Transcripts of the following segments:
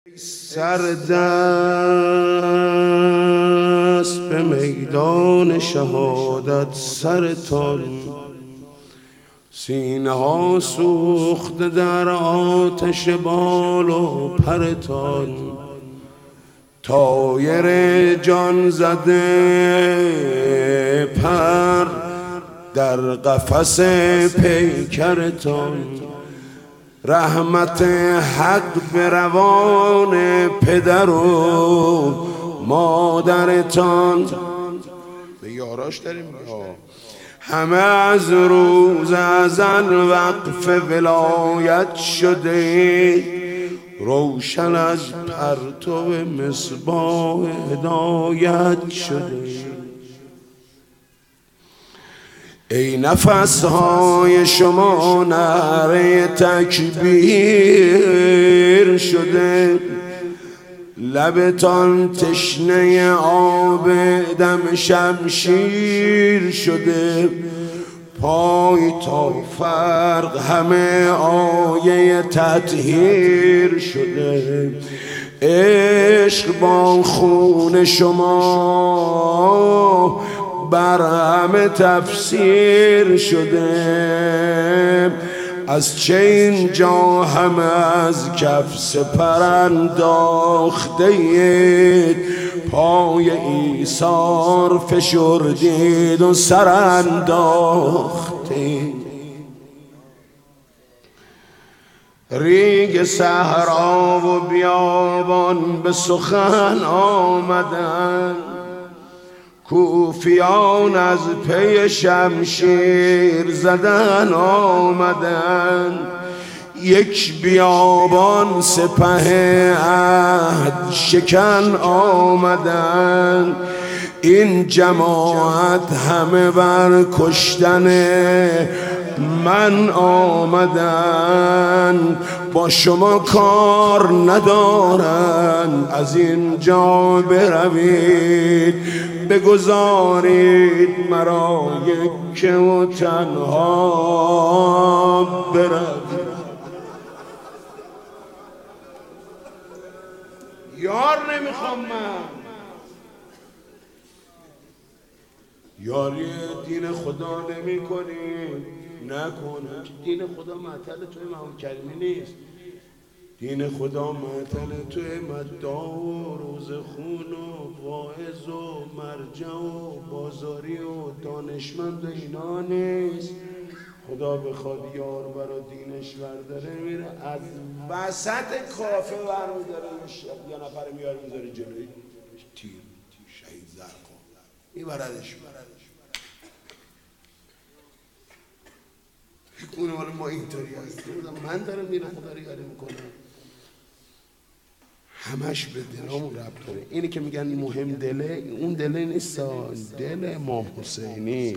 سردست به میدان شهادت سرتان، سینه ها سوخته در آتش بال و پرتان، طایر جان زده پر در قفس پیکرتان، رحمت حق به روان پدر و مادرتان. به یاراش داریم همه از روز ازل وقف ولایت شده، روشن از پرتو مصباح هدایت شده. ای نفسهای شما نعره تکبیر شده، لبتان تشنه آب دم شمشیر شده، پای تا فرق همه آیه تطهیر شده. عشق با خون شما بر همه تفسیر شده، از چه اینجا همه از کف سپر انداخته اید، پای ایثار فشردید و سر انداختید. ریگ صحرا و بیابان به سخن آمدن، کوفیان از پی شمشیر زدن آمدن، یک بیابان سپه عهد شکن آمدن، این جماعت همه بر کشتن من آمدن، با شما کار ندارن، از اینجا بروید، بگذارید مرا یک و تنها بروید. یار نمیخوام من، یاری دین خدا نمی کنی، نکن. دین خدا معطل توی امام کریمی نیست، دین خدا معطل توی مدعا و روزخون و واعظ و مرجع و بازاری و دانشمند و اینا نیست. خدا بخواد یار برا دینش ورداره میره، از وسط کافه برمیداره یه نفر میاره میذاره جلوی تیر شهید زرقا میبردش. اونه مال ما اینطوری هست، من دارم میره خدا رو یاری میکنم، همش به دلامون ربط داره. اینی که میگن مهم دله، اون دله نیست، دل امام حسینی.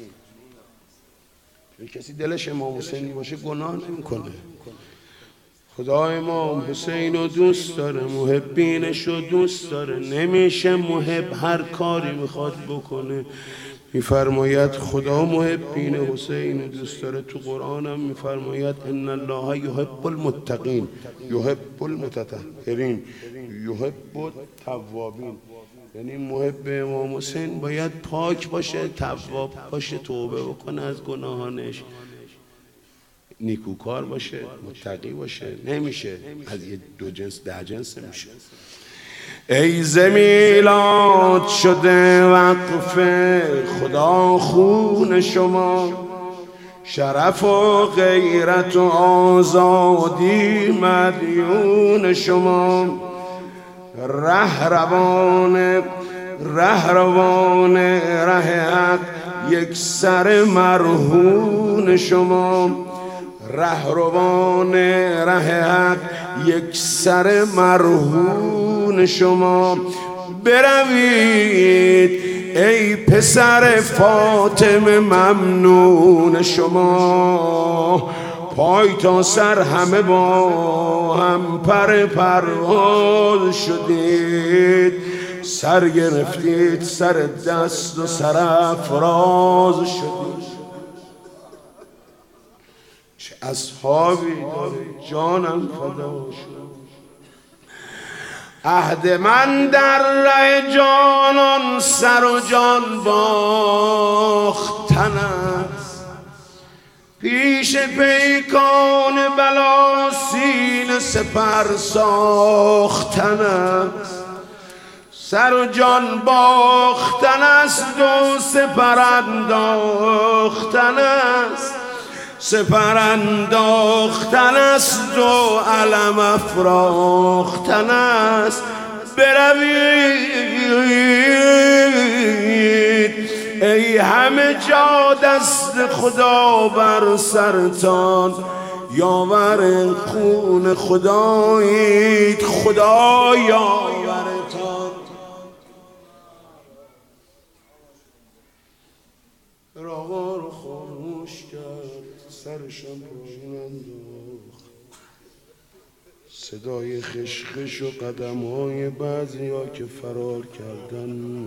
کسی دلش امام حسینی باشه گناه نمیکنه. خدا امام حسین رو دوست داره، محبینش رو دوست داره، نمیشه محب هر کاری میخواد بکنه. میفرماید خدا محبین حسین دوست داره، تو قرآن هم میفرماید ان الله یحب المتقین یحب المتطهرین یحب التوابین، یعنی محب امام حسین باید پاک باشه، تواب باشه، توبه بکنه از گناهانش، نیکوکار باشه، متقی باشه. نمیشه از یه دو جنس ده جنس نمیشه. ای ز میلاد شده وقف خدا خون شما، شرف و غیرت و آزادی مدیون شما، رهروان ره حق یک سر مرهون شما، رهروان ره حق یک سر مرهون شما. بروید ای پسر فاطمه ممنون شما، پای تا سر همه با هم پر پرواز شدید، سر گرفتید سر دست و سر افراز شدید. چه اصحابی داره جانم فدا شد. عهد من در ره جانان سر و جان باختن است، پیش پیکان بلا سینه سپر ساختن است. سر و جان باختن است و سپر انداختن است، سپر انداختن است و علم افراختن است. بروید ای همه جا دست خدا بر سرتان، یاور خون خدایید، خدا یاورتان. آقا رو خاموش کرد، سرشان پایین انداخت. صدای خشخش و قدم‌های بعضیا که فرار کردن.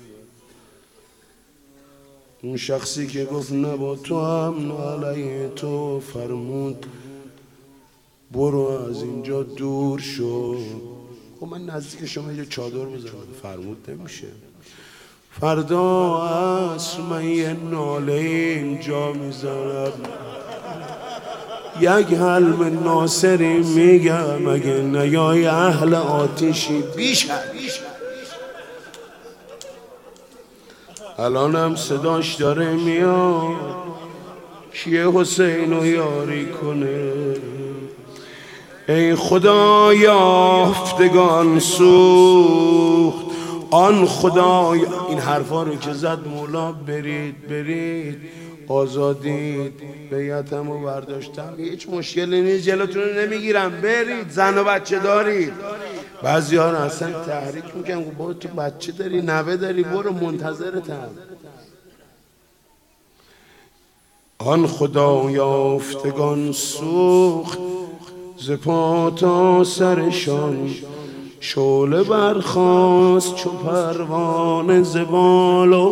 اون شخصی که گفت نه با تو هم علیه تو، فرمود برو از اینجا دور شو. خب من نزدیک شما یه چادر بزنم. فرمود نمیشه. فردا عصر من یه ناله اینجا میزنم، یک حلم ناصری میگم، اگه نیای اهل آتیشی بیشه. الانم صداش داره میاد، کیه حسین رو یاری کنه. ای خدا یافتگان سوخت آن خدا. این حرفا رو که زد مولا، برید آزادید، بیعتم رو برداشتم، هیچ مشکلی نیست، جلوتون رو نمیگیرم، برید، زن و بچه دارید. بعضی ها رو اصلا تحریک میکنم، با تو بچه داری، نوه داری، برو منتظرتم. آن خدا یافتگان سوخت ز پا تا سرشان، شعله برخاست چو پروانه ز بالا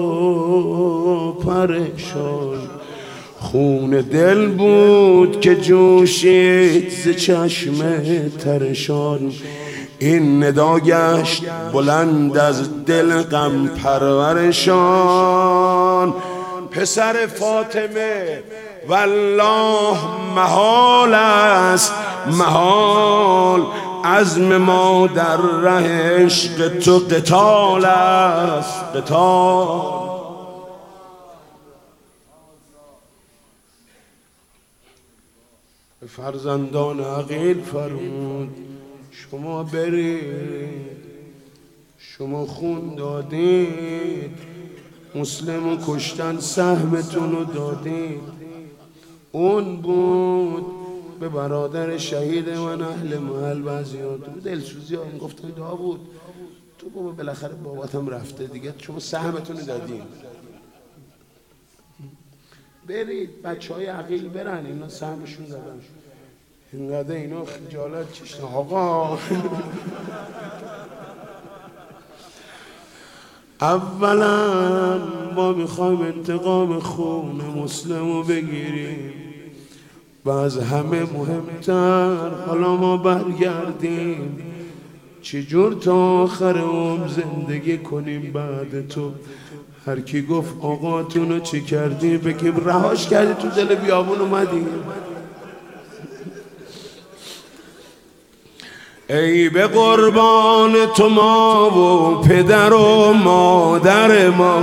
پرشان. خون دل بود که جوشید ز چشم ترشان، این ندا گشت بلند از دل غم پرورشان. پسر فاطمه والله محال است، محال عزم ما در ره عشق تو قتال است، قتال. فرزندان عقیل فرمود شما برید، شما خون دادید، مسلم رو کشتن، سهمتون رو دادید. اون بود به برادر شهید من اهل محل بعضیات بود دلسوزی ها گفتن داوود تو بابا بالاخره بابات هم رفته دیگه، شما سهمتون رو دادید، برید. بچه های عقیل برن، اینا سهمشون دادن. اینقدر اینا خجالت کشتن. آقا اولا ما میخوایم انتقام خون مسلم رو بگیریم و از همه مهمتر حالا ما برگردیم چجور تا آخر عمر زندگی کنیم بعد تو. هر کی گفت آقاتون رو چی کردی بگیم رهاش کردی، تو دل بیابون اومدی. ای به قربان تو ما و پدر و مادر ما.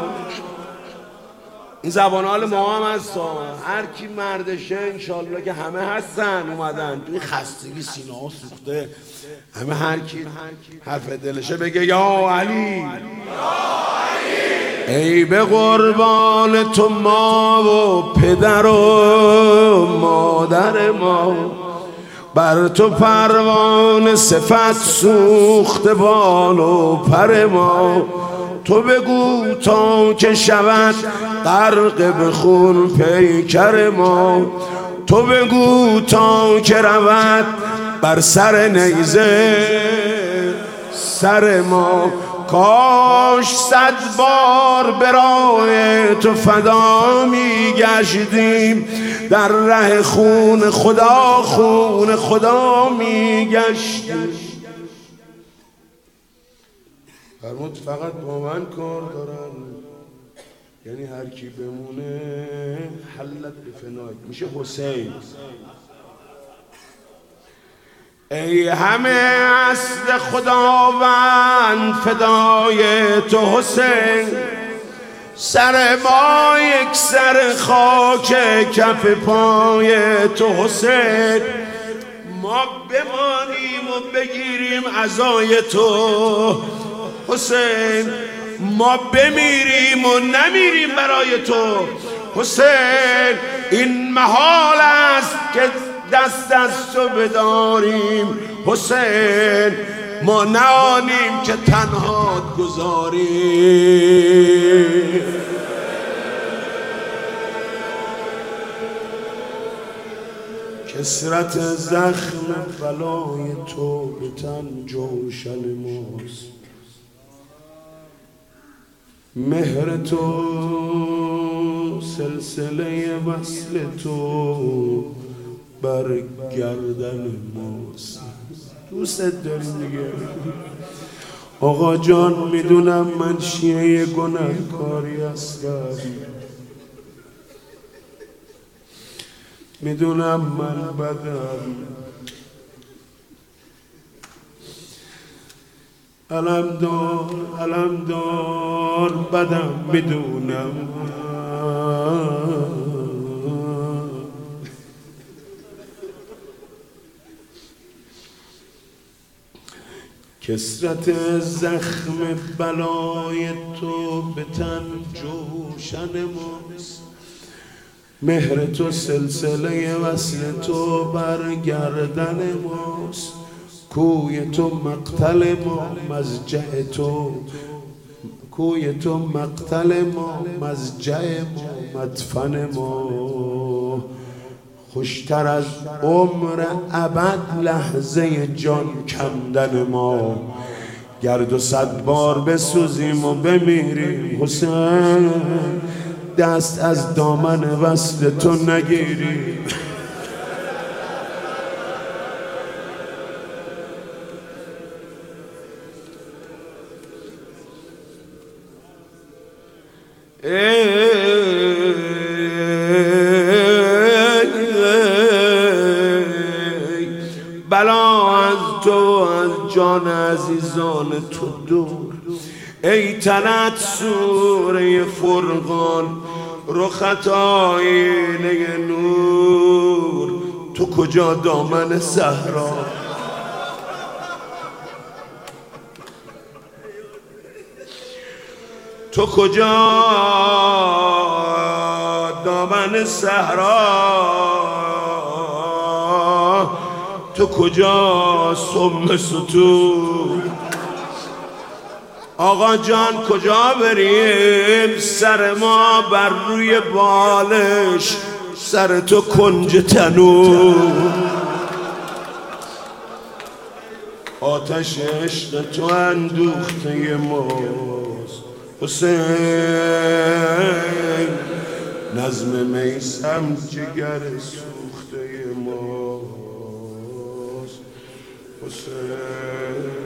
این زبان حال ما هم هست، هر کی مردشه انشالله که همه هستن اومدن توی خستگی سینه ها سوخته، همه هر کی حرف دلشه بگه یا علی. ای به قربان تو ما و پدر و مادر ما، بر تو پروانه صفت سوخته بال و پر ما. تو بگو تا که شود غرق به خون پیکر ما، تو بگو تا که رود بر سر نیزه سر ما. کاش 100 بار به راه تو فدا می گشتیم، در ره خون خدا خون خدا می گشتیم. فرمود فقط با من کار دارن، یعنی هر کی بمونه حلت به فنای میشه حسین. ای همه اصل خداوند فدای تو حسین، سر ما یک سر خاک کف پای تو حسین. ما بمانیم و بگیریم عزای تو حسین، ما بمیریم و نمیریم برای تو حسین. این محال است که دست از تو بداریم حسین، ما نانیم که تنها گذاریم. کسرت زخم بلای تو به تن جوشن ماست، مهر تو سلسله وصل تو بر گردن ماست. دوست داریم دیگه آقا جان، میدونم من شیعه گناهکاری هستم، میدونم من بدم، علم دار بدم میدونم، کسرت زخم بلای تو به تن جوشن ماست، مهر تو سلسله وصل تو بر گردن ماست، کوی تو مقتل ما مضجع تو، کوی تو مقتل ما مضجع ما مدفن ما، خوشتر از عمر ابد لحظه جان کندن ما، گرد و 100 بار بسوزیم و بمیریم حسین، دست از دامن وصل تو نگیریم. بلا از تو از جان عزیزان تو دور، ای تنت سوره فرقان رخت آینه نور، تو کجا دامن صحرا، تو کجا دامن صحرا، تو کجا سم ستور. آقا جان کجا بریم؟ سر ما بر روی بالش، سر تو کنج تنور، آتش عشق تو اندوخته ماست حسین، نظم میثم جگر سوخته ماست حسین.